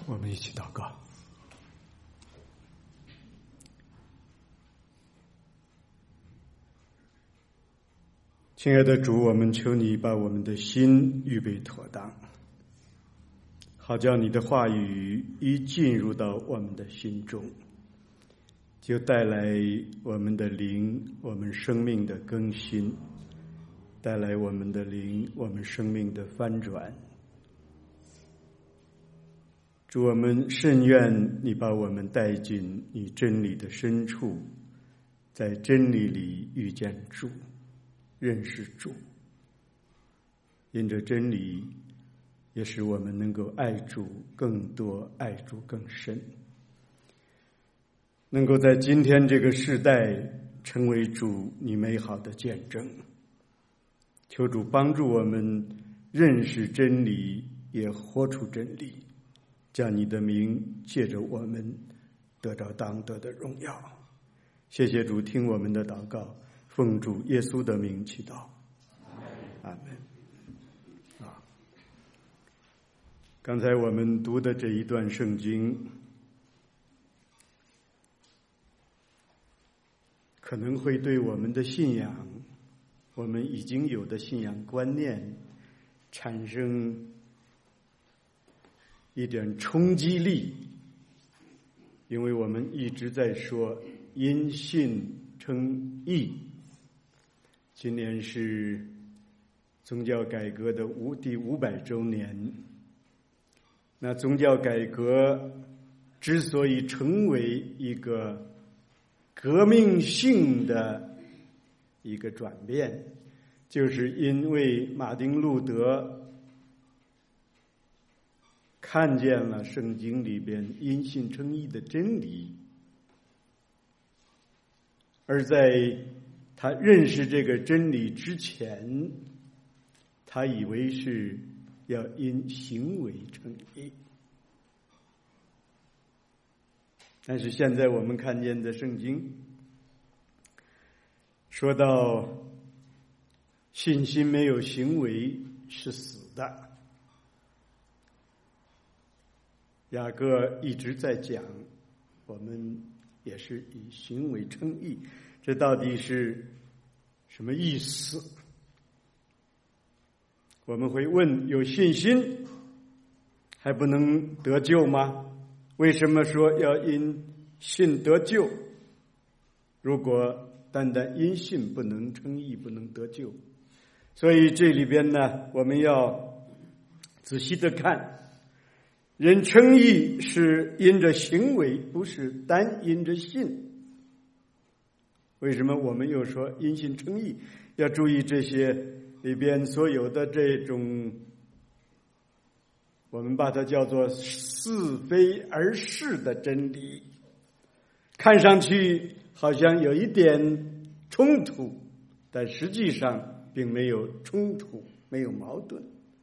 我们一起祷告。亲爱的主，我们求你把我们的心预备妥当，好叫你的话语一进入到我们的心中，就带来我们的灵，我们生命的更新，带来我们的灵，我们生命的翻转。主，我们甚愿你把我们带进你真理的深处，在真理里遇见主，认识主，因着真理也使我们能够爱主更多，爱主更深，能够在今天这个世代成为主你美好的见证。求主帮助我们认识真理，也活出真理，将你的名借着我们得到当得的荣耀。谢谢主，听我们的祷告，奉主耶稣的名祈祷，阿们。刚才我们读的这一段圣经，可能会对我们的信仰，我们已经有的信仰观念产生一点冲击力，因为我们一直在说因信称义。今年是宗教改革的第500周年。那宗教改革之所以成为一个革命性的一个转变，就是因为马丁路德看见了圣经里边因信称义的真理，而在他认识这个真理之前，他以为是要因行为称义。但是现在我们看见的圣经说到信心没有行为是死的。雅各一直在讲我们也是以行为称义，这到底是什么意思？我们会问，有信心还不能得救吗？为什么说要因信得救？如果单单因信不能称义，不能得救。所以这里边呢，我们要仔细的看，人称义是因着行为，不是单因着信。为什么我们又说因信称义？要注意这些里边所有的这种，我们把它叫做似非而是的真理，看上去好像有一点冲突，但实际上并没有冲突，没有矛盾。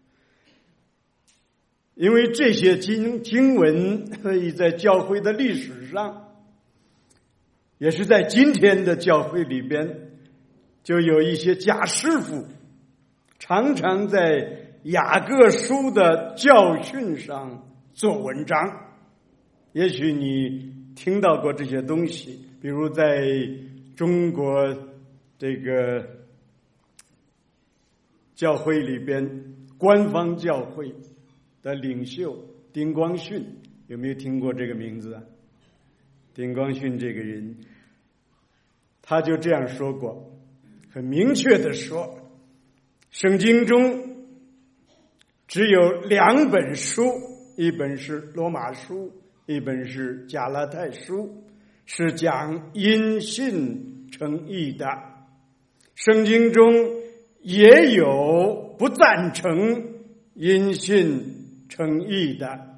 因为这些经文可以在教会的历史上，也是在今天的教会里边，就有一些假师傅常常在雅各书的教训上做文章。也许你听到过这些东西，比如在中国这个教会里边，官方教会的领袖丁光训，有没有听过这个名字啊？丁光训这个人，他就这样说过，很明确的说，圣经中只有2本书，一本是罗马书，一本是加拉太书，是讲因信称义的。圣经中也有不赞成因信称义的，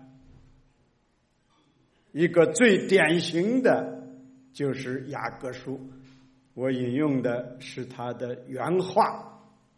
一个最典型的就是雅各书，我引用的是他的原话。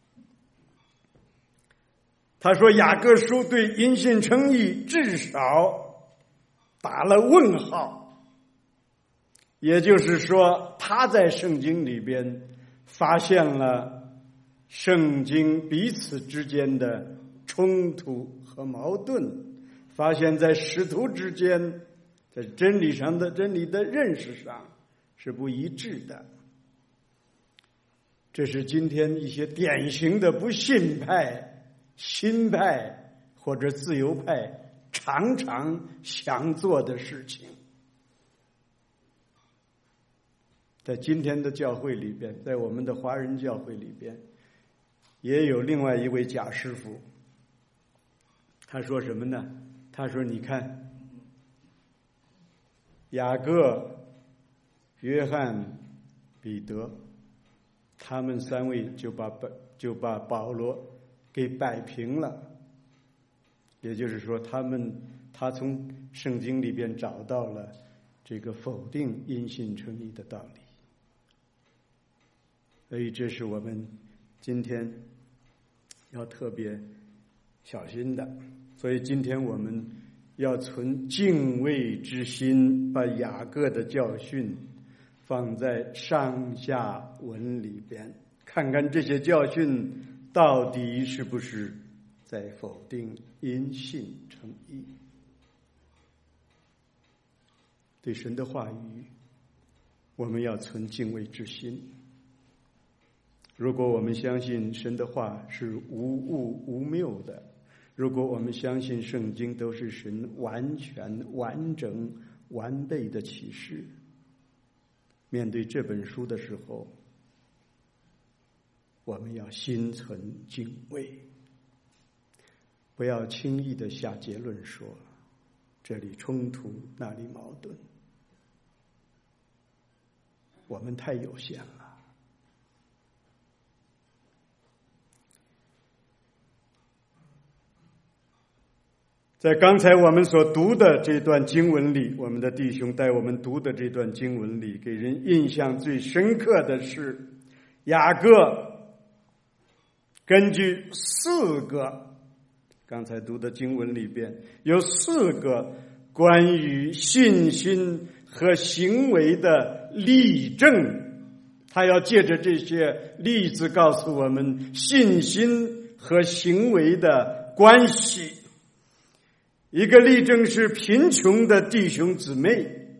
他说雅各书对因信称义至少打了问号，也就是说他在圣经里边发现了圣经彼此之间的冲突和矛盾， 发现在使徒之间，在真理的认识上是不一致的。这是今天一些典型的不信派、新派或者自由派常常想做的事情。在今天的教会里边，在我们的华人教会里边，也有另外一位假师傅。他说什么呢？他说：“你看，雅各、约翰、彼得，他们三位就把保罗给摆平了。也就是说，他从圣经里边找到了这个否定因信称义的道理。所以，这是我们今天要特别小心的。所以，今天我们要存敬畏之心，把雅各的教训放在上下文里边，看看这些教训到底是不是在否定因信称义。对神的话语，我们要存敬畏之心。如果我们相信神的话是无误无谬的，如果我们相信圣经都是神完全、完整、完备的启示，面对这本书的时候，我们要心存敬畏，不要轻易的下结论说这里冲突，那里矛盾。我们太有限了。在刚才我们所读的这段经文里，我们的弟兄带我们读的这段经文里，给人印象最深刻的是雅各根据4个刚才读的经文里边有4个关于信心和行为的例证，他要借着这些例子告诉我们信心和行为的关系。一个例证是贫穷的弟兄姊妹，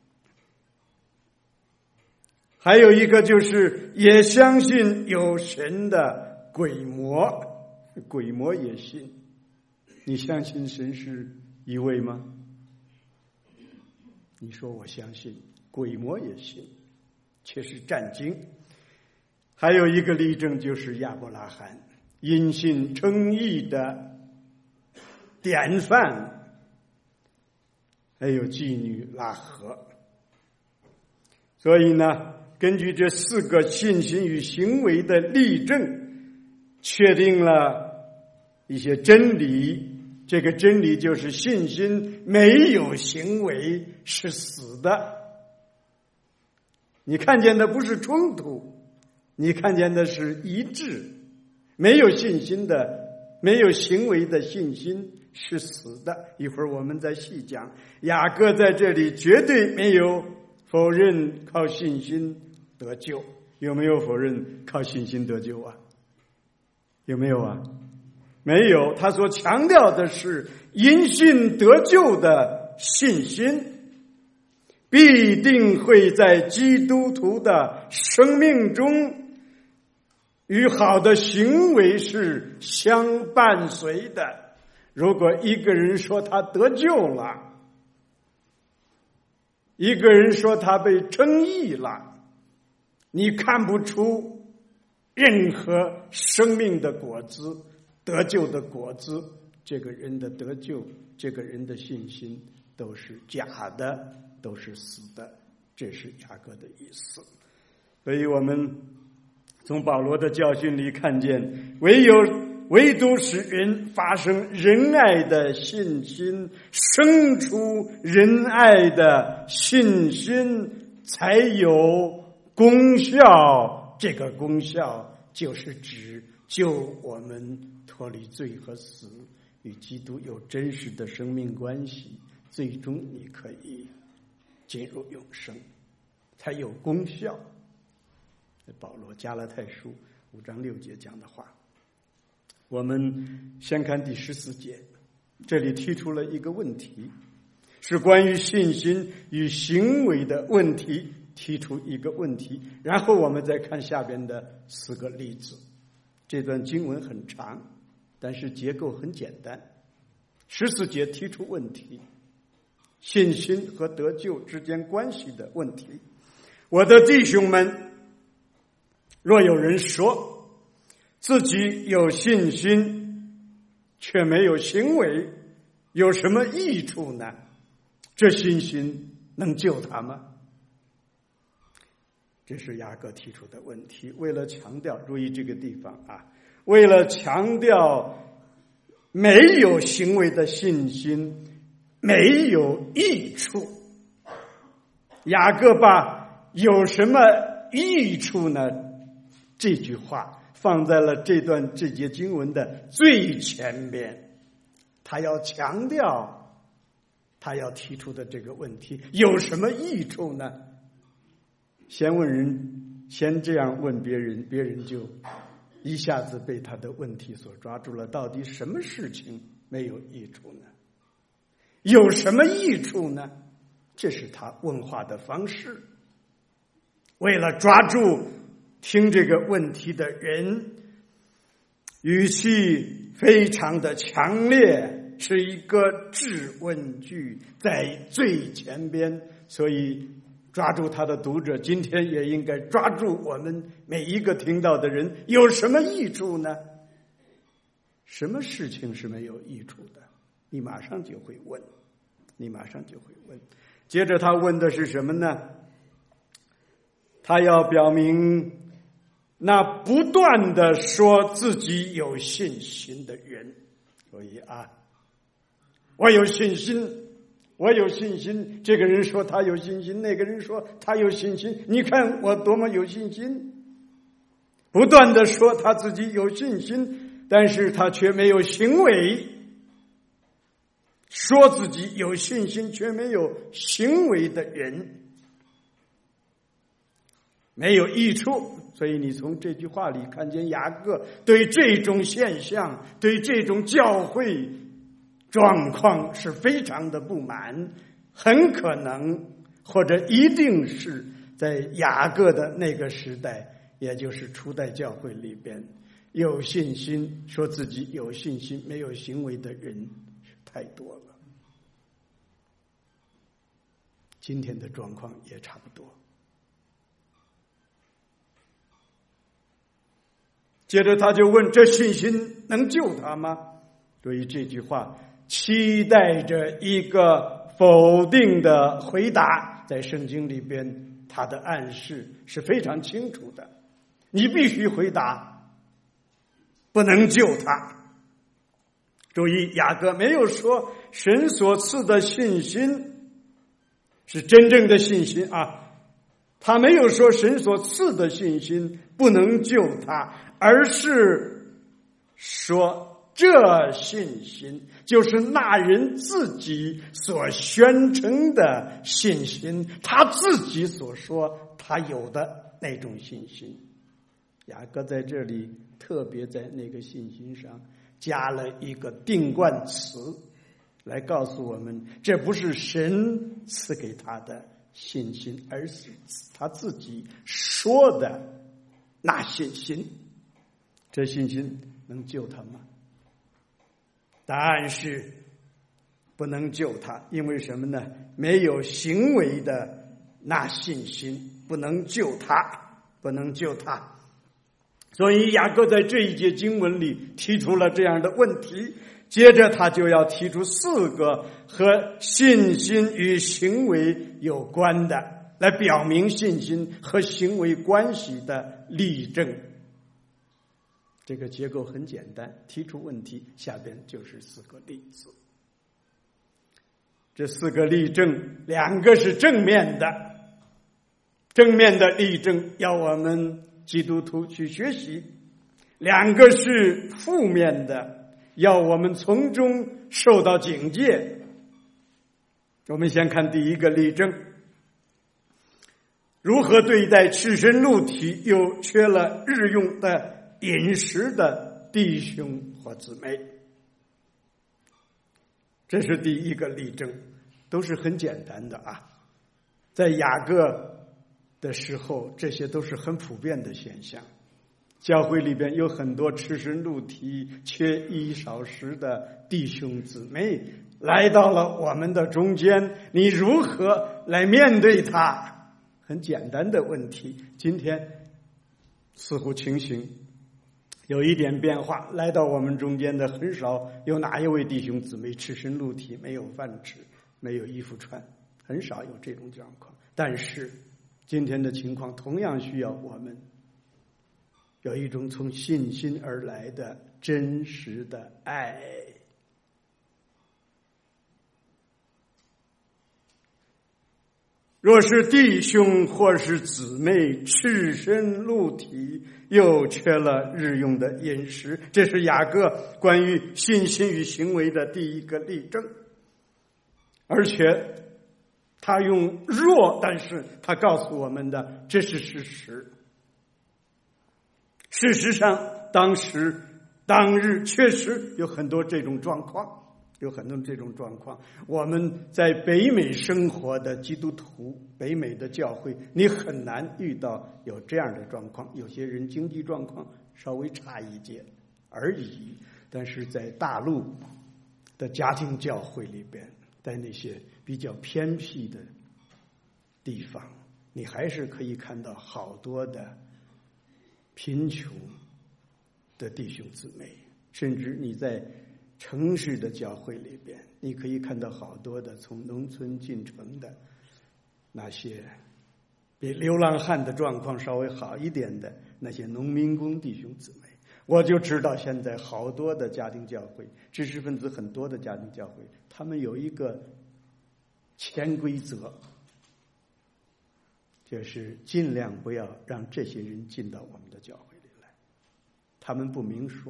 还有一个就是也相信有神的鬼魔，鬼魔也信。你相信神是一位吗？你说我相信，鬼魔也信，却是战惊。还有一个例证就是亚伯拉罕，因信称义的典范，还有妓女拉合。所以呢，根据这4个信心与行为的例证，确定了一些真理。这个真理就是信心没有行为是死的。你看见的不是冲突，你看见的是一致。没有信心的，没有行为的信心是死的。一会儿我们再细讲。雅各在这里绝对没有否认靠信心得救。有没有否认靠信心得救啊？有没有啊？没有。他所强调的是因信得救的信心必定会在基督徒的生命中与好的行为是相伴随的。如果一个人说他得救了，一个人说他被称义了，你看不出任何生命的果子，得救的果子，这个人的得救，这个人的信心都是假的，都是死的。这是雅各的意思。所以我们从保罗的教训里看见，唯独使人发生仁爱的信心，生出仁爱的信心，才有功效。这个功效就是指救我们脱离罪和死，与基督有真实的生命关系，最终你可以进入永生，才有功效。保罗加拉太书5章6节讲的话。我们先看第14节， 这里提出了一个问题，是关于信心与行为的问题，提出一个问题，然后我们再看下边的4个例子。这段经文很长，但是结构很简单。14节提出问题，信心和得救之间关系的问题。我的弟兄们，若有人说自己有信心却没有行为，有什么益处呢？这信心能救他吗？这是雅各提出的问题。为了强调，注意这个地方啊，为了强调没有行为的信心没有益处，雅各把有什么益处呢这句话放在了这节经文的最前边，他要强调他要提出的这个问题有什么益处呢？先这样问别人，别人就一下子被他的问题所抓住了。到底什么事情没有益处呢？有什么益处呢？这是他问话的方式。为了抓住听这个问题的人，语气非常的强烈，是一个质问句在最前边，所以抓住他的读者，今天也应该抓住我们每一个听到的人。有什么益处呢？什么事情是没有益处的？你马上就会问，接着他问的是什么呢？他要表明那不断的说自己有信心的人。所以我有信心，这个人说他有信心，那个人说他有信心，你看我多么有信心。不断的说他自己有信心，但是他却没有行为。说自己有信心却没有行为的人没有益处。所以你从这句话里看见雅各对这种现象，对这种教会状况是非常的不满。很可能或者一定是在雅各的那个时代，也就是初代教会里边，有信心说自己有信心没有行为的人太多了。今天的状况也差不多。接着他就问，这信心能救他吗？所以这句话期待着一个否定的回答，在圣经里边他的暗示是非常清楚的。你必须回答不能救他。注意，雅各没有说神所赐的信心是真正的信心他没有说神所赐的信心不能救他，而是说这信心就是那人自己所宣称的信心，他自己所说他有的那种信心。雅各在这里特别在那个信心上加了一个定冠词，来告诉我们这不是神赐给他的信心，而是他自己说的那信心。这信心能救他吗？答案是不能救他。因为什么呢？没有行为的那信心不能救他，不能救他。所以雅各在这一节经文里提出了这样的问题，接着他就要提出4个和信心与行为有关的，来表明信心和行为关系的例证。这个结构很简单，提出问题，下边就是4个例子。这4个例证，2个是正面的，正面的例证要我们基督徒去学习；2个是负面的，要我们从中受到警戒。我们先看第一个例证，如何对待赤身露体又缺了日用的饮食的弟兄或姊妹。 这是第一个例证，都是很简单的啊。在雅各的时候，这些都是很普遍的现象。教会里边有很多赤身露体、缺衣少食的弟兄姊妹来到了我们的中间，你如何来面对他？很简单的问题。今天似乎情形有一点变化，来到我们中间的很少有哪一位弟兄姊妹赤身露体，没有饭吃，没有衣服穿，很少有这种状况。但是今天的情况同样需要我们有一种从信心而来的真实的爱。若是弟兄或是姊妹赤身露体，又缺了日用的饮食，这是雅各关于信心与行为的第一个例证。而且他用弱，但是他告诉我们的这是事实。事实上，当日确实有很多这种状况。我们在北美生活的基督徒，北美的教会，你很难遇到有这样的状况。有些人经济状况稍微差一点而已，但是在大陆的家庭教会里边，在那些比较偏僻的地方，你还是可以看到好多的贫穷的弟兄姊妹，甚至你在城市的教会里边，你可以看到好多的从农村进城的那些比流浪汉的状况稍微好一点的那些农民工弟兄姊妹。我就知道现在好多的家庭教会，知识分子很多的家庭教会，他们有一个潜规则，就是尽量不要让这些人进到我们的教会里来。他们不明说，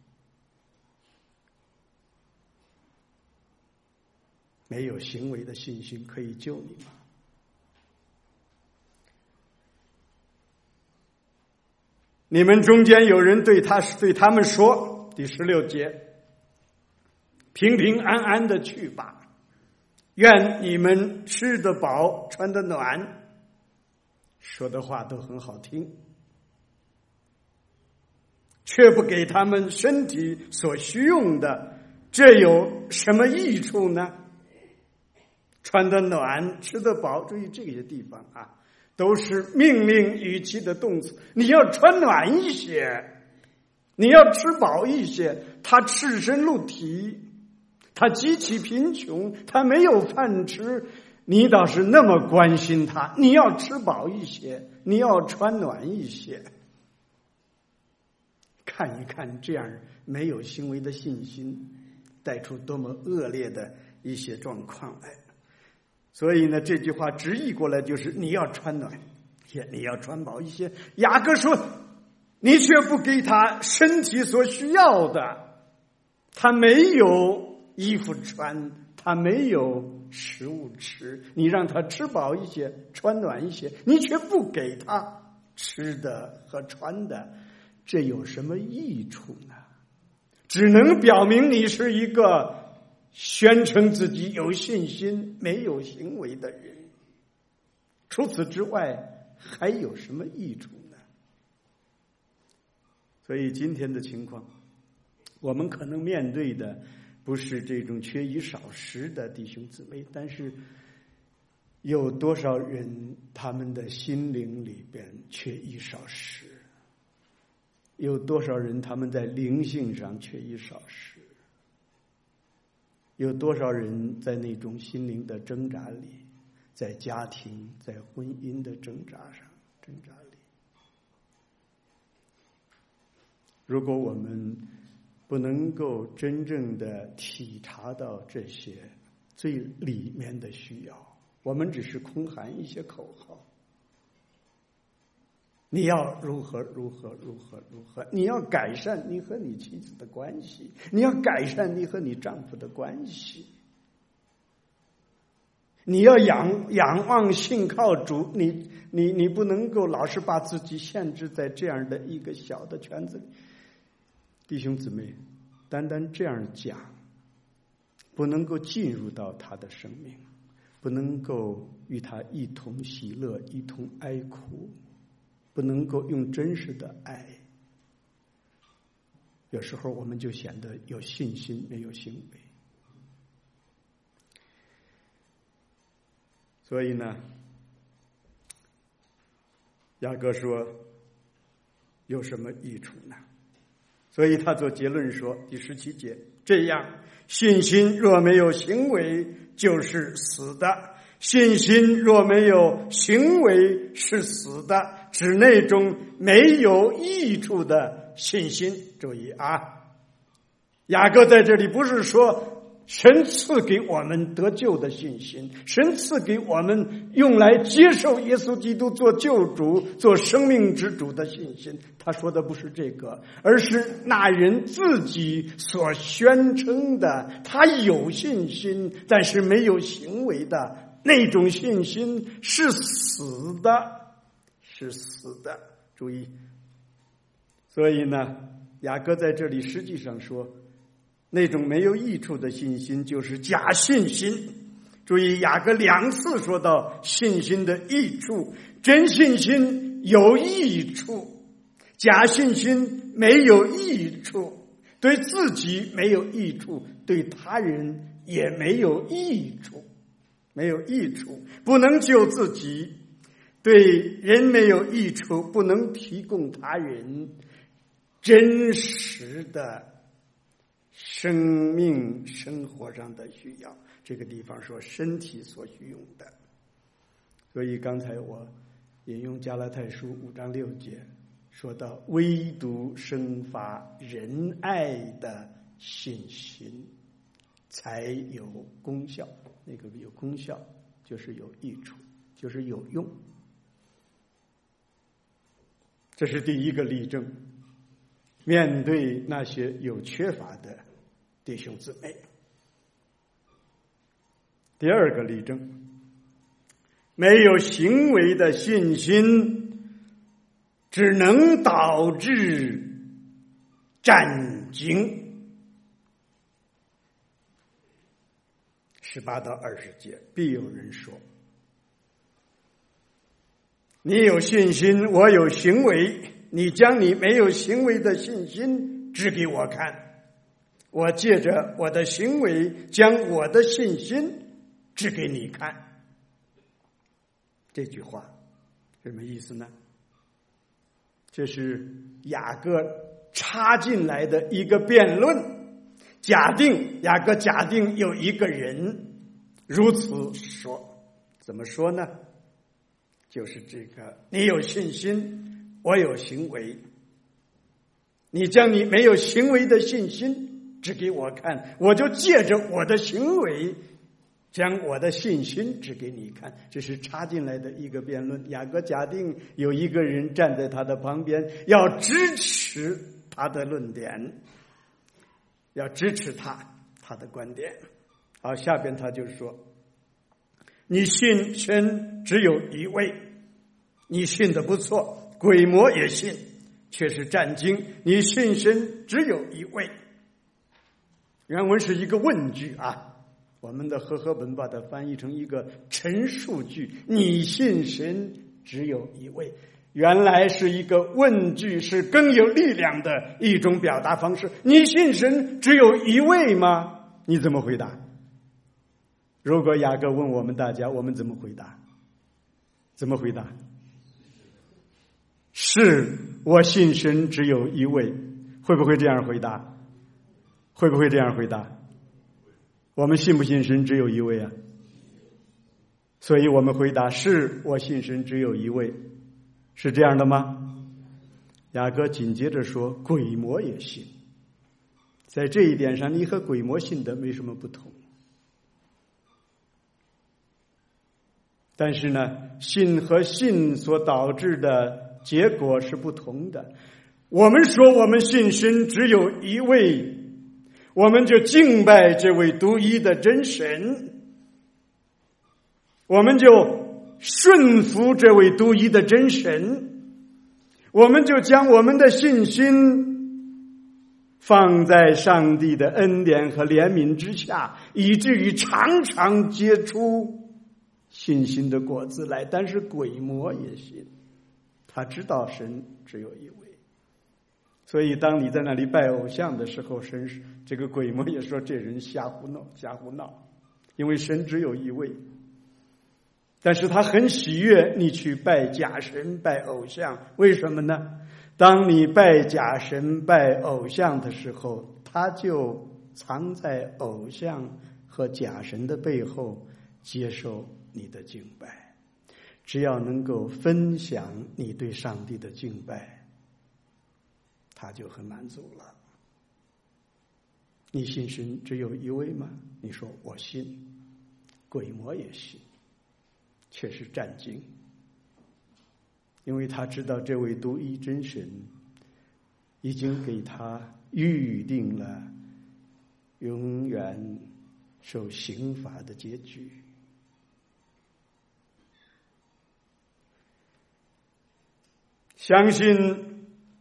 没有行为的信心可以救你吗？你们中间有人对他们说，第16节，平平安安的去吧，愿你们吃得饱，穿得暖。说的话都很好听，却不给他们身体所需用的，这有什么益处呢？穿得暖，吃得饱，注意这些地方啊，都是命令语气的动词。你要穿暖一些，你要吃饱一些。他赤身露体，他极其贫穷，他没有饭吃，你倒是那么关心他。你要吃饱一些，你要穿暖一些。看一看这样没有行为的信心带出多么恶劣的一些状况来。所以呢，这句话直译过来就是你要穿暖些，你要穿饱一些。雅各说，你却不给他身体所需要的，他没有衣服穿，他没有食物吃，你让他吃饱一些，穿暖一些，你却不给他吃的和穿的，这有什么益处呢？只能表明你是一个宣称自己有信心没有行为的人。除此之外还有什么益处呢？所以今天的情况，我们可能面对的不是这种缺衣少食的弟兄姊妹，但是有多少人他们的心灵里边缺衣少食？有多少人他们在灵性上缺衣少食？有多少人在那种心灵的挣扎里，在家庭在婚姻的挣扎里？如果我们不能够真正的体察到这些最里面的需要，我们只是空喊一些口号，你要如何如何如何如何，你要改善你和你妻子的关系，你要改善你和你丈夫的关系，你要仰望信靠主，你不能够老是把自己限制在这样的一个小的圈子里。弟兄姊妹，单单这样讲， 不能够进入到他的生命，不能够与他一同喜乐，一同哀苦，不能够用真实的爱，有时候我们就显得有信心没有行为。所以呢，雅各说有什么益处呢？所以他做结论说，第17节，这样信心若没有行为就是死的，信心若没有行为是死的，指那种没有益处的信心。注意啊，雅各在这里不是说神赐给我们得救的信心，神赐给我们用来接受耶稣基督做救主、做生命之主的信心。他说的不是这个，而是那人自己所宣称的，他有信心但是没有行为的那种信心是死的，是死的。注意，所以呢，雅各在这里实际上说，那种没有益处的信心就是假信心。注意，雅各2次说到信心的益处，真信心有益处，假信心没有益处，对自己没有益处，对他人也没有益处，没有益处，不能救自己，对人没有益处，不能提供他人真实的生命生活上的需要。这个地方说身体所需用的。所以刚才我引用加拉太书5章6节说到，唯独生发仁爱的信心才有功效。那个有功效就是有益处，就是有用。这是第一个例证，面对那些有缺乏的弟兄姊妹。第二个例证，没有行为的信心只能导致战惊。18到20节，必有人说，你有信心，我有行为，你将你没有行为的信心指给我看，我借着我的行为将我的信心指给你看。这句话什么意思呢？这是雅各插进来的一个辩论。雅各假定有一个人如此说，怎么说呢？就是这个，你有信心，我有行为，你将你没有行为的信心指给我看，我就借着我的行为将我的信心指给你看。这是插进来的一个辩论。雅各假定有一个人站在他的旁边，要支持他的论点，要支持他的观点。好，下边他就说，你信神只有一位，你信的不错，鬼魔也信，却是战惊。你信神只有一位。原文是一个问句啊，我们的和合本把它翻译成一个陈述句，你信神只有一位。原来是一个问句，是更有力量的一种表达方式。你信神只有一位吗？你怎么回答？如果雅各问我们大家，我们怎么回答？怎么回答？是，我信神只有一位。会不会这样回答？会不会这样回答？我们信不信神只有一位啊？所以我们回答是，我信神只有一位。是这样的吗？雅各紧接着说，鬼魔也信。在这一点上，你和鬼魔信的没什么不同。但是呢，信和信所导致的结果是不同的。我们说我们信神只有一位，我们就敬拜这位独一的真神，我们就顺服这位独一的真神，我们就将我们的信心放在上帝的恩典和怜悯之下，以至于常常结出信心的果子来。但是鬼魔也信，他知道神只有一位，所以当你在那里拜偶像的时候，神这个鬼魔也说这人瞎胡闹，因为神只有一位。但是他很喜悦你去拜假神拜偶像，为什么呢？当你拜假神拜偶像的时候，他就藏在偶像和假神的背后接受你的敬拜。只要能够分享你对上帝的敬拜，他就很满足了。你信神只有一位吗？你说我信，鬼魔也信，却是战惊，因为他知道这位独一真神已经给他预定了永远受刑罚的结局。相信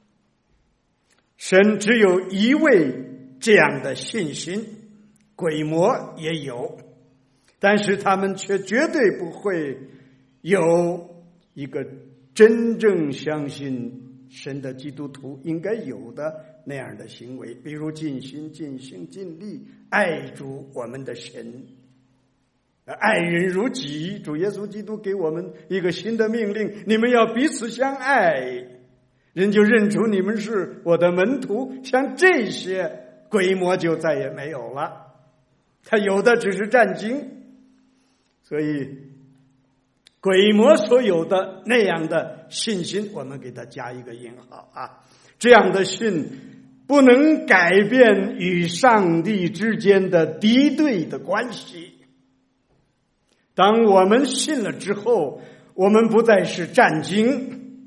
神只有一位这样的信心，鬼魔也有，但是他们却绝对不会有一个真正相信神的基督徒应该有的那样的行为，比如尽心尽性尽力爱主我们的神，爱人如己。主耶稣基督给我们一个新的命令，你们要彼此相爱，人就认出你们是我的门徒。像这些鬼魔就再也没有了，他有的只是战惊。所以鬼魔所有的那样的信心，我们给他加一个引号啊，这样的信不能改变与上帝之间的敌对的关系。当我们信了之后，我们不再是战惊，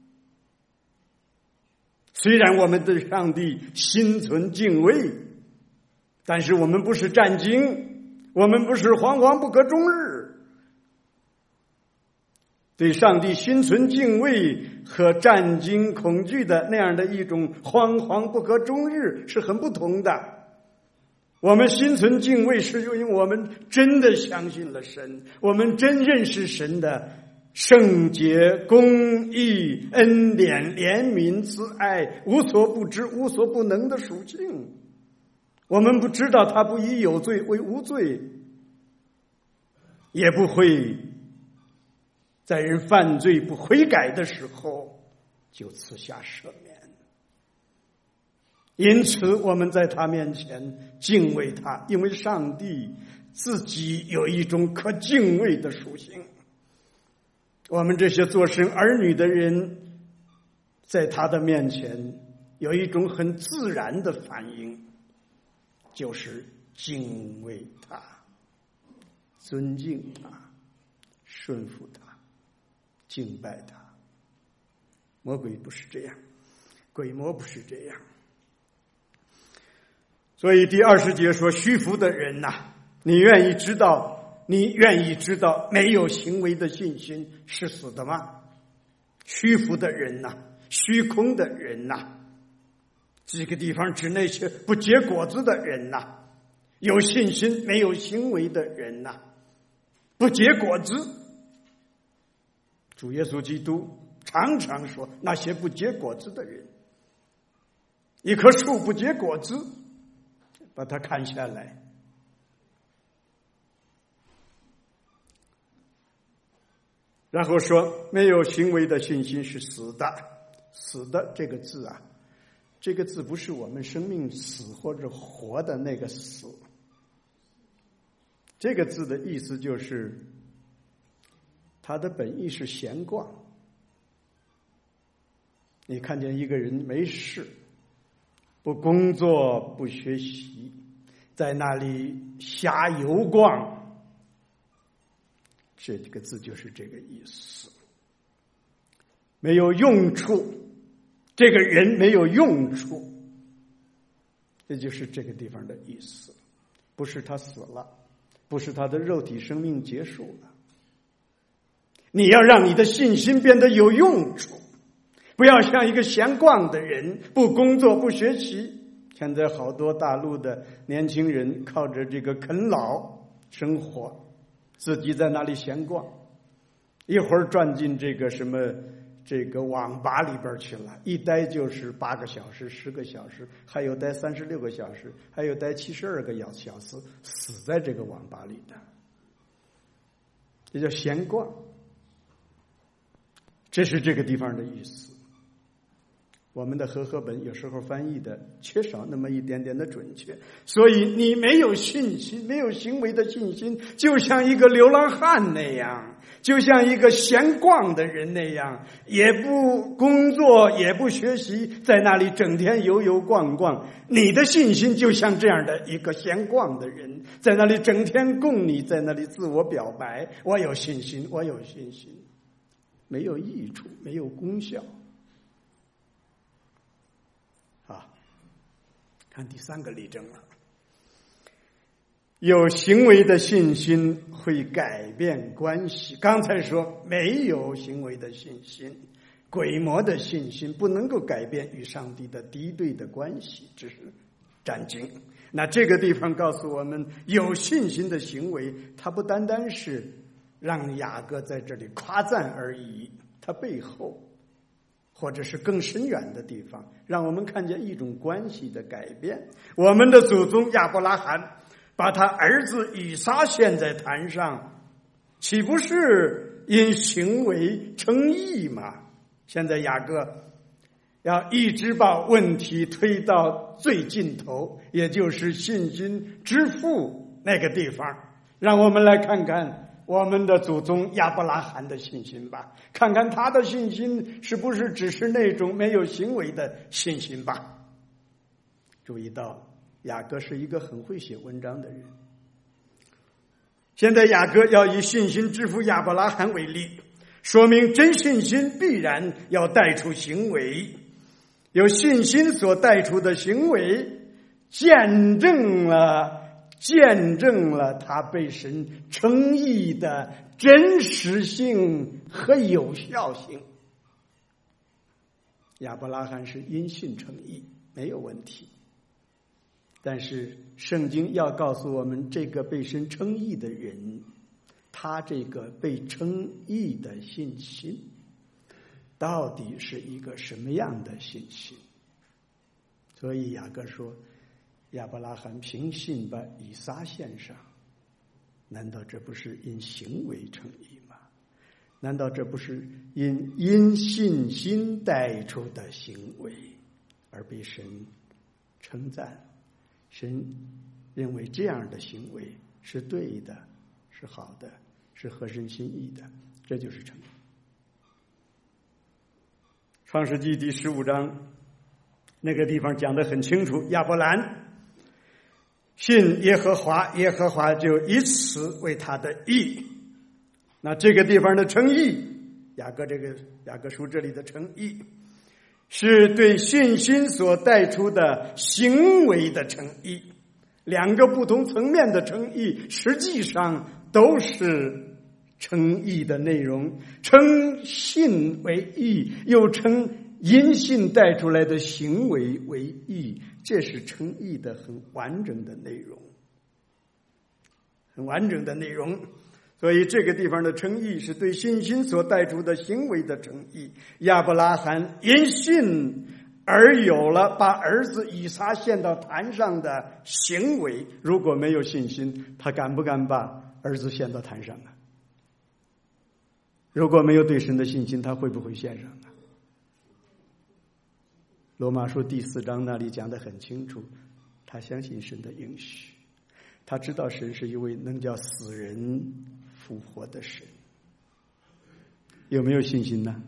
虽然我们对上帝心存敬畏，但是我们不是战惊，我们不是惶惶不可终日。对上帝心存敬畏和战惊恐惧的那样的一种惶惶不可终日是很不同的。我们心存敬畏是因为我们真的相信了神，我们真认识神的圣洁、公义、恩典、怜悯、慈爱，无所不知、无所不能的属性。我们不知道他不以有罪为无罪，也不会在人犯罪不悔改的时候就赐下赦免。因此我们在他面前敬畏他，因为上帝自己有一种可敬畏的属性。我们这些做神儿女的人在他的面前有一种很自然的反应，就是敬畏他，尊敬他，顺服他，敬拜他。魔鬼不是这样，鬼魔不是这样。所以第20节说，虚浮的人呐，你愿意知道没有行为的信心是死的吗？虚浮的人呐，虚空的人呐，这个地方指那些不结果子的人呐，有信心没有行为的人呐，不结果子。主耶稣基督常常说，那些不结果子的人，一棵树不结果子，把它砍下来，然后说没有行为的信心是死的。死的这个字啊，这个字不是我们生命死或者活的那个死，这个字的意思就是它的本意是闲逛。你看见一个人没事，不工作不学习，在那里瞎游逛，这个字就是这个意思。没有用处，这个人没有用处，这就是这个地方的意思。不是他死了，不是他的肉体生命结束了。你要让你的信心变得有用处，不要像一个闲逛的人，不工作不学习， 现在好多大陆的年轻人靠着这个啃老生活，自己在那里闲逛，一会儿转进这个什么这个网吧里边去了，一待就是8个小时、10个小时，还有待36个小时，还有待72个小时，死在这个网吧里的，这叫闲逛。这是这个地方的意思。我们的和合本有时候翻译的缺少那么一点点的准确，所以你没有信心，没有行为的信心，就像一个流浪汉那样，就像一个闲逛的人那样，也不工作也不学习，在那里整天游游逛逛。你的信心就像这样的一个闲逛的人，在那里整天供你，在那里自我表白，我有信心，我有信心，没有益处，没有功效。看第3个例证了。有行为的信心会改变关系。刚才说没有行为的信心，鬼魔的信心不能够改变与上帝的敌对的关系，这是战经。那这个地方告诉我们，有信心的行为，它不单单是让雅各在这里夸赞而已，它背后或者是更深远的地方，让我们看见一种关系的改变。我们的祖宗亚伯拉罕把他儿子以撒献在坛上，岂不是因行为称义吗？现在雅各要一直把问题推到最尽头，也就是信心之父那个地方。让我们来看看我们的祖宗亚伯拉罕的信心吧，看看他的信心是不是只是那种没有行为的信心吧。注意到雅各是一个很会写文章的人。现在雅各要以信心之父亚伯拉罕为例，说明真信心必然要带出行为，有信心所带出的行为见证了他被神称义的真实性和有效性。亚伯拉罕是因信称义，没有问题。但是圣经要告诉我们，这个被神称义的人，他这个被称义的信心到底是一个什么样的信心。所以雅各说，亚伯拉罕凭信把以撒献上，难道这不是因行为称义吗？难道这不是因信心带出的行为而被神称赞？神认为这样的行为是对的，是好的，是合神心意的，这就是称义。创世纪第15章那个地方讲得很清楚，亚伯兰信耶和华，耶和华就以此为他的义。那这个地方的称义，雅各书这里的称义，是对信心所带出的行为的称义。两个不同层面的称义，实际上都是称义的内容。称信为义，又称因信带出来的行为为义，这是称义的很完整的内容，很完整的内容。所以这个地方的称义是对信心所带出的行为的称义。亚伯拉罕因信而有了把儿子以撒献到坛上的行为，如果没有信心，他敢不敢把儿子献到坛上呢？如果没有对神的信心，他会不会献上呢？罗马书第4章那里讲得很清楚，他相信神的应许，他知道神是一位能叫死人复活的神。有没有信心呢？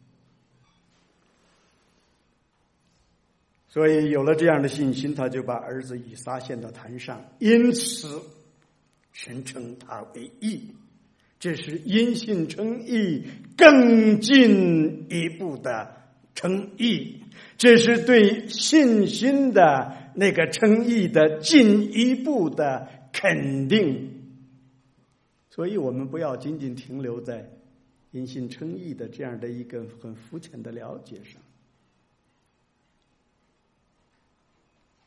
所以有了这样的信心，他就把儿子以撒献到坛上，因此神称他为义。这是因信称义更进一步的称义，这是对信心的那个称义的进一步的肯定。所以我们不要仅仅停留在因信称义的这样的一个很肤浅的了解上，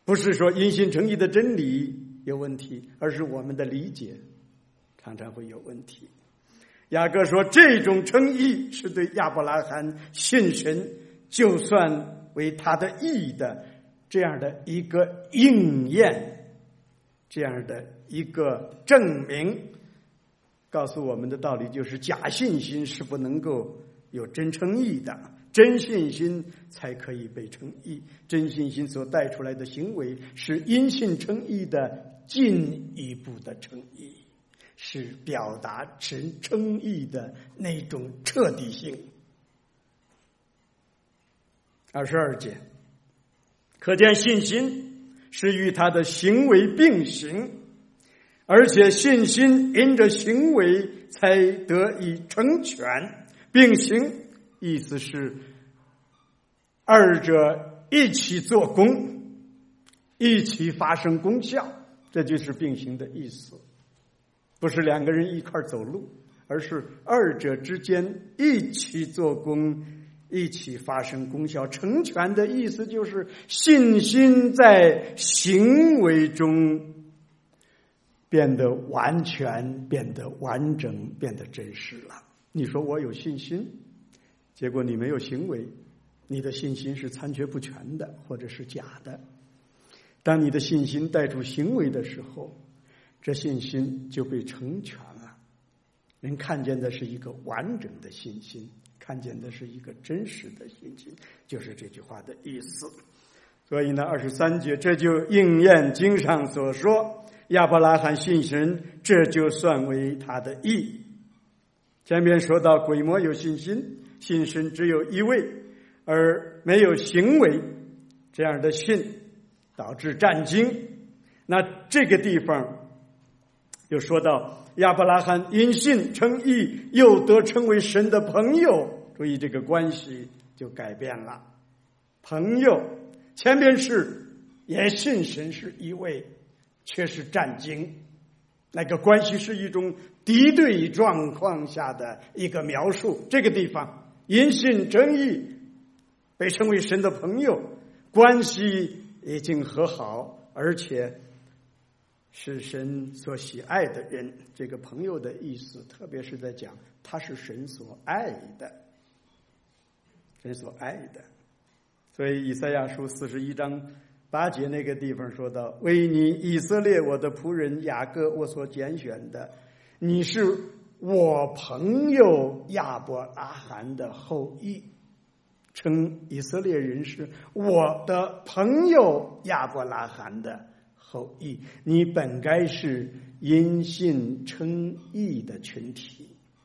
不是说因信称义的真理有问题，而是我们的理解常常会有问题。雅各说，这种称义是对亚伯拉罕信神就算为他的义的这样的一个应验，这样的一个证明。告诉我们的道理就是，假信心是不能够有真称义的，真信心才可以被称义。真信心所带出来的行为是因信称义的进一步的称义，是表达神称义的那种彻底性。22节，可见信心是与他的行为并行，而且信心因着行为才得以成全。并行意思是二者一起做工，一起发生功效，这就是并行的意思。不是两个人一块走路，而是二者之间一起做工，一起发生功效。成全的意思就是信心在行为中变得完全，变得完整，变得真实了。你说我有信心，结果你没有行为，你的信心是残缺不全的，或者是假的。当你的信心带出行为的时候，这信心就被成全了。人看见的是一个完整的信心，看见的是一个真实的信心，就是这句话的意思。所以呢，23节，这就应验经上所说，亚伯拉罕信神，这就算为他的义。前面说到鬼魔有信心，信神只有一位，而没有行为，这样的信导致战惊。那这个地方又说到亚伯拉罕因信称义，又得称为神的朋友。注意这个关系就改变了，朋友前面是也信神是一位，却是战惊，那个关系是一种敌对状况下的一个描述。这个地方因信称义被称为神的朋友，关系已经和好，而且是神所喜爱的人。这个朋友的意思特别是在讲他是神所爱的，神所爱的。所以以赛亚书41章8节那个地方说到，为你以色列我的仆人雅各我所拣选的，你是我朋友亚伯拉罕的后裔。称以色列人是我的朋友亚伯拉罕的后裔，你本该是因信称义的群体。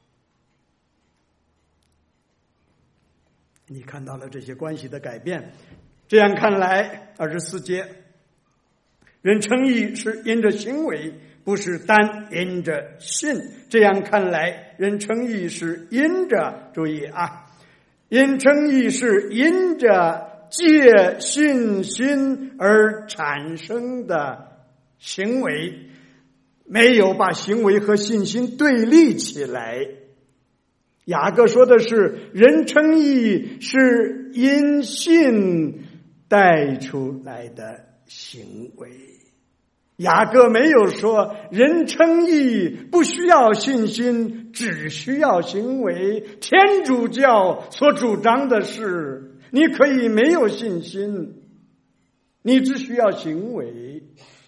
你看到了这些关系的改变。这样看来，24节，人称义是因着行为，不是单因着信。这样看来，人称义是因着，注意啊，因称义是因着借信心而产生的行为，没有把行为和信心对立起来。雅各说的是，人称义是因信带出来的行为。雅各没有说人称义不需要信心，只需要行为。天主教所主张的是，你可以没有信心，你只需要行为。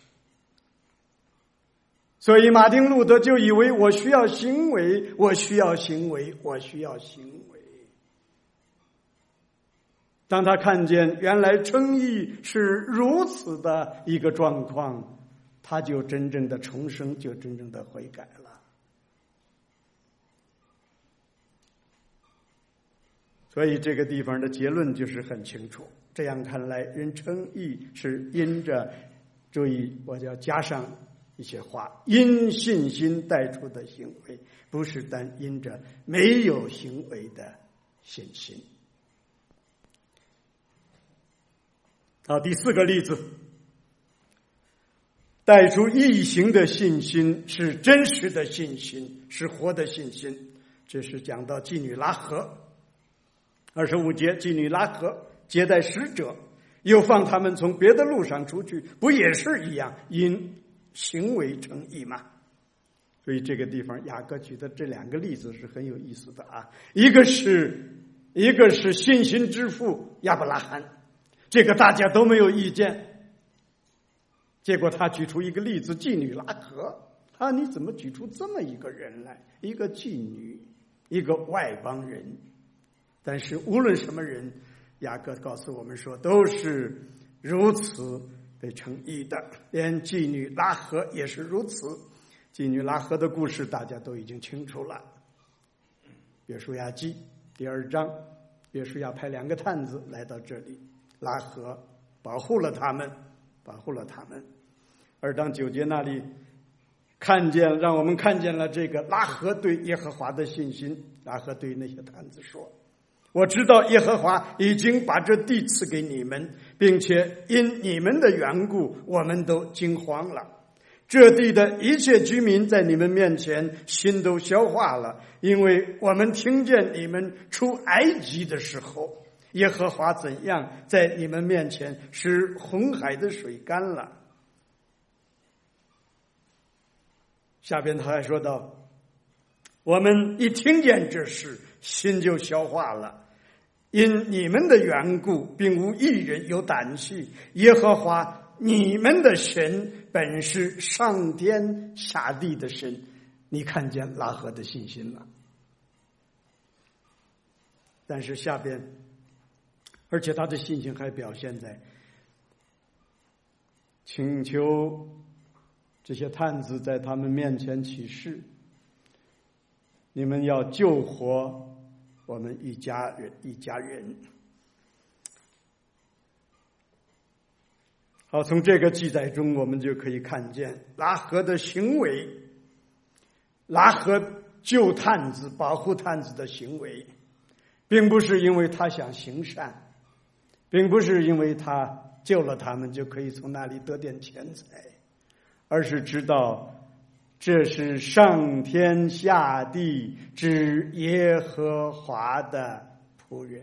所以马丁路德就以为我需要行为，我需要行为，我需要行为。当他看见原来称义是如此的一个状况，他就真正的重生，就真正的悔改了。所以这个地方的结论就是很清楚。这样看来，人称义是因着，注意我要加上一些话，因信心带出的行为，不是单因着没有行为的信心。好，第4个例子，带出义行的信心是真实的信心，是活的信心。这是讲到妓女拉合。25节，妓女拉合接待使者， 又放他们从别的路上出去，不也是一样，因行为称义吗？所以这个地方雅各举的这两个例子是很有意思的啊。一个是信心之父亚伯拉罕，这个大家都没有意见。结果他举出一个例子，妓女拉合。你怎么举出这么一个人来？一个妓女，一个外邦人。但是无论什么人，雅各告诉我们说，都是如此被称义的，连妓女拉合也是如此。妓女拉合的故事大家都已经清楚了。约书亚记第2章，约书亚派2个探子来到这里，拉合保护了他们。而当9节那里让我们看见了这个拉合对耶和华的信心。拉合对那些探子说，我知道耶和华已经把这地赐给你们，并且因你们的缘故，我们都惊慌了。这地的一切居民在你们面前心都消化了，因为我们听见你们出埃及的时候，耶和华怎样在你们面前使红海的水干了。下边他还说道，我们一听见这事，心就消化了，因你们的缘故，并无一人有胆气。耶和华你们的神本是上天下地的神。你看见拉合的信心了。但是下边，而且他的信心还表现在请求这些探子在他们面前起誓，你们要救活我们一家人。好，从这个记载中我们就可以看见拉合的行为，拉合救探子保护探子的行为，并不是因为他想行善，并不是因为他救了他们就可以从那里得点钱财，而是知道这是上天下地之耶和华的仆人，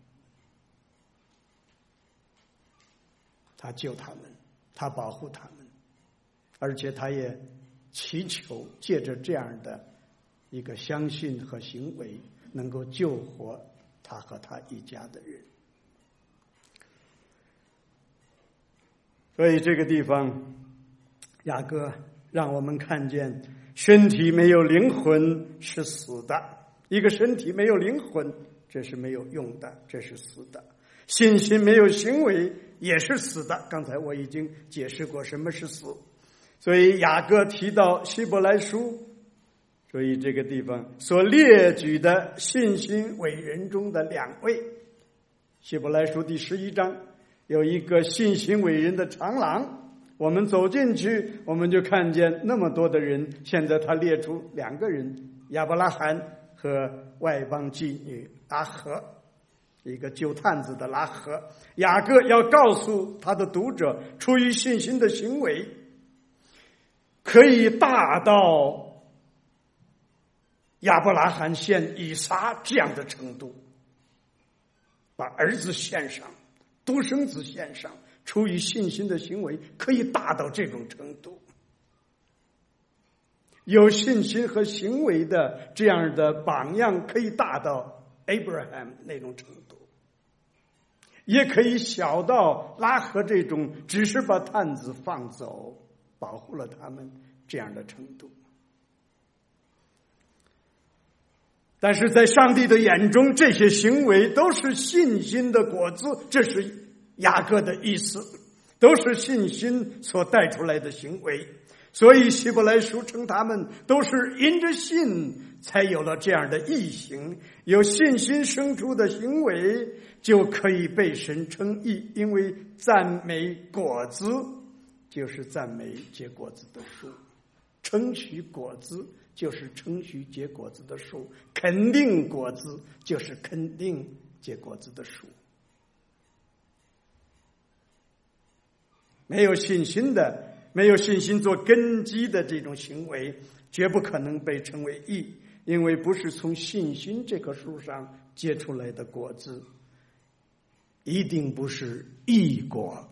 他救他们，他保护他们，而且他也祈求借着这样的一个相信和行为，能够救活他和他一家的人。所以这个地方雅各让我们看见，身体没有灵魂是死的，一个身体没有灵魂，这是没有用的，这是死的。信心没有行为也是死的，刚才我已经解释过什么是死。所以雅各提到希伯来书，所以这个地方所列举的信心伟人中的2位，希伯来书第11章有一个信心伟人的长廊，我们走进去，我们就看见那么多的人。现在他列出2个人，亚伯拉罕和外邦妓女拉合，一个救探子的拉合。雅各要告诉他的读者，出于信心的行为可以大到亚伯拉罕献以撒这样的程度，把儿子献上，独生子献上，出于信心的行为可以大到这种程度。有信心和行为的这样的榜样可以大到 Abraham 那种程度，也可以小到拉合这种只是把探子放走，保护了他们这样的程度。但是在上帝的眼中，这些行为都是信心的果子，这是雅各的意思，都是信心所带出来的行为。所以希伯来书称他们都是因着信才有了这样的义行，有信心生出的行为就可以被神称义，因为赞美果子就是赞美结果子的树，称许果子就是称许结果子的树，肯定果子就是肯定结果子的树。没有信心做根基的这种行为，绝不可能被称为义，因为不是从信心这棵树上结出来的果子。 一定不是异国。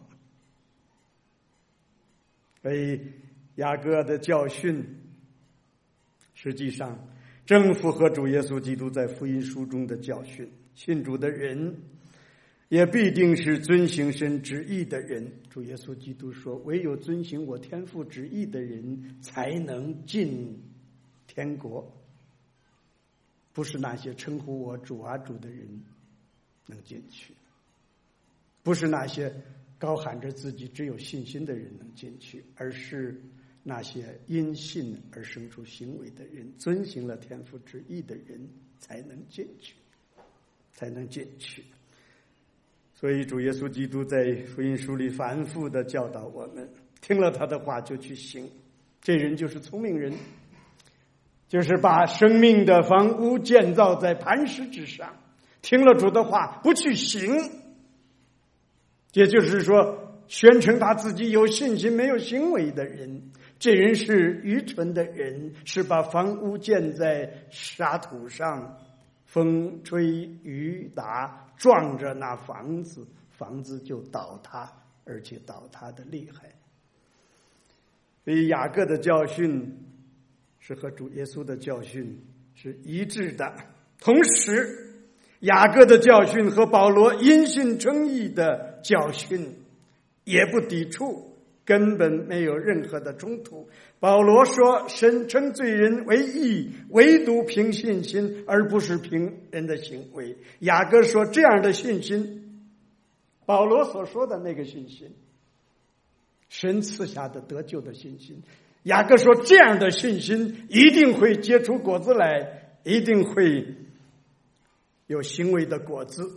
所以雅各的教训实际上正符合主耶稣基督在福音书中的教训。信主的人也必定是遵行神旨意的人。主耶稣基督说，唯有遵行我天父旨意的人才能进天国，不是那些称呼我主啊主的人能进去，不是那些高喊着自己只有信心的人能进去，而是那些因信而生出行为的人，遵行了天父旨意的人才能进去，才能进去。所以主耶稣基督在福音书里反复的教导我们，听了他的话就去行，这人就是聪明人，就是把生命的房屋建造在磐石之上，听了主的话不去行，也就是说宣称他自己有信心没有行为的人，这人是愚蠢的人，是把房屋建在沙土上，风吹雨打撞着那房子，房子就倒塌，而且倒塌的厉害。所以雅各的教训是和主耶稣的教训是一致的，同时雅各的教训和保罗因信称义的教训也不抵触，根本没有任何的冲突。保罗说神称罪人为义，唯独凭信心，而不是凭人的行为。雅各说这样的信心，保罗所说的那个信心，神赐下的得救的信心，雅各说这样的信心一定会结出果子来，一定会有行为的果子。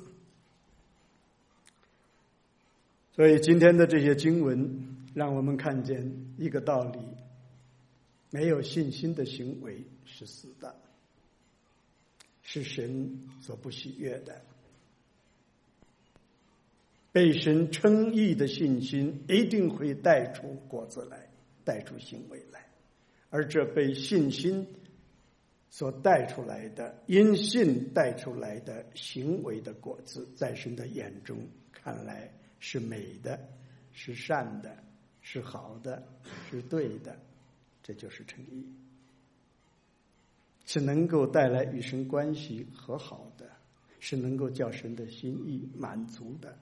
所以今天的这些经文让我们看见一个道理，没有信心的行为是死的，是神所不喜悦的。被神称义的信心一定会带出果子来，带出行为来，而这被信心所带出来的，因信带出来的行为的果子，在神的眼中看来是美的，是善的，是好的，是对的，这就是称义，是能够带来与神关系和好的，是能够叫神的心意满足的。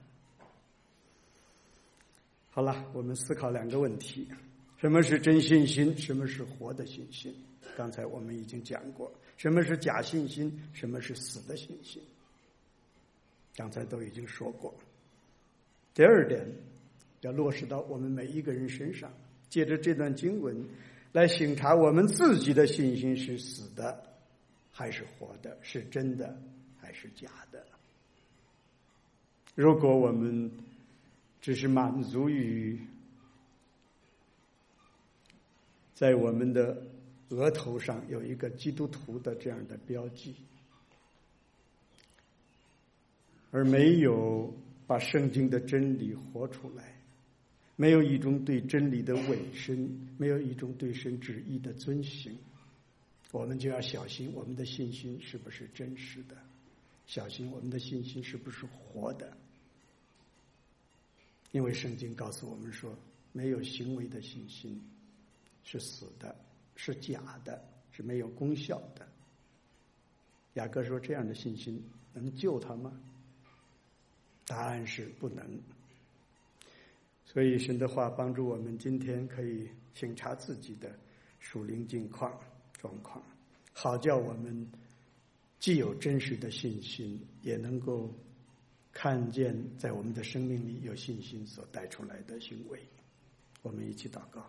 好了，我们思考两个问题：什么是真信心？什么是活的信心？刚才我们已经讲过，什么是假信心？什么是死的信心？刚才都已经说过。第二点，要落实到我们每一个人身上，借着这段经文来省察我们自己的信心是死的还是活的，是真的还是假的。如果我们只是满足于在我们的额头上有一个基督徒的这样的标记，而没有把圣经的真理活出来，没有一种对真理的委身，没有一种对神旨意的遵行，我们就要小心我们的信心是不是真实的，小心我们的信心是不是活的。因为圣经告诉我们说，没有行为的信心是死的，是假的，是没有功效的。雅各说这样的信心能救他吗？答案是不能。所以神的话帮助我们今天可以省察自己的属灵境况状况，好叫我们既有真实的信心，也能够看见在我们的生命里有信心所带出来的行为。我们一起祷告。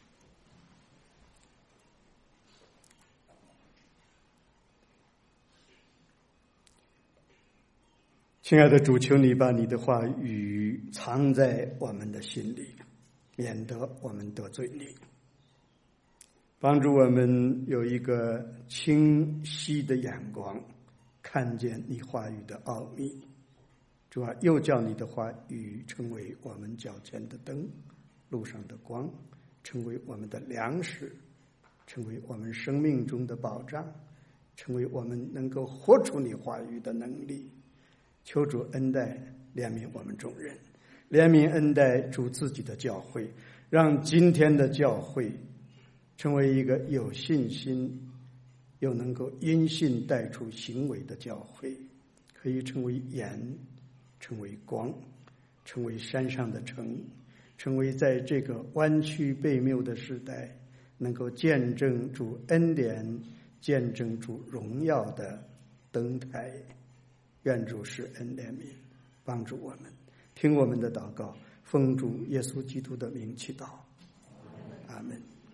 亲爱的主，求你把你的话语藏在我们的心里，免得我们得罪你，帮助我们有一个清晰的眼光，看见你话语的奥秘。主啊，又叫你的话语成为我们脚前的灯，路上的光，成为我们的粮食，成为我们生命中的保障，成为我们能够活出你话语的能力。求主恩待怜悯我们众人，怜悯恩待主自己的教会，让今天的教会成为一个有信心又能够因信带出行为的教会，可以成为盐，成为光，成为山上的城，成为在这个弯曲悖谬的时代能够见证主恩典、见证主荣耀的灯台。愿主施恩怜悯，帮助我们，听我们的祷告，奉主耶稣基督的名祈祷，阿门。